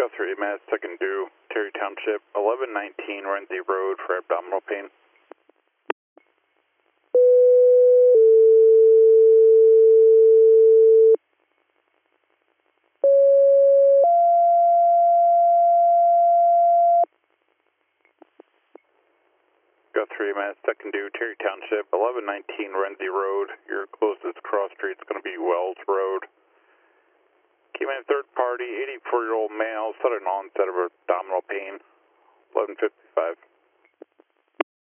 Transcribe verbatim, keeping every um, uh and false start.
Guthrie, Mass, second due, Terry Township, eleven nineteen Renzi Road for abdominal pain. Guthrie, Mass, second due, Terry Township, eleven nineteen Renzi Road. Your closest cross street is going to be Wells Road. Came in third party, eighty-four-year-old male, sudden onset of abdominal pain, eleven fifty-five.